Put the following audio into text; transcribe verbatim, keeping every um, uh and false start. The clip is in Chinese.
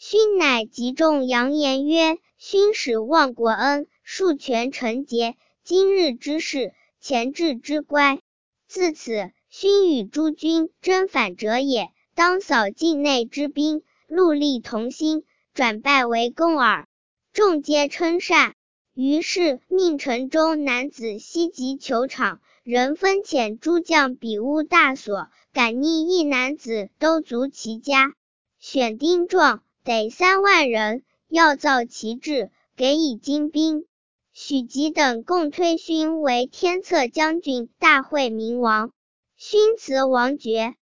勋乃集众扬言曰：勋使忘国恩，树权臣节，今日之事，前志之乖。自此，勋与诸军征反者也，当扫境内之兵，戮力同心，转败为功耳。众皆称善。于是命城中男子西及球场，人分遣诸将比屋大所，敢逆一男子都卒其家。选丁壮，得三万人，要造其志，给以精兵。许吉等共推勋为天策将军，大会明王。勋辞王爵。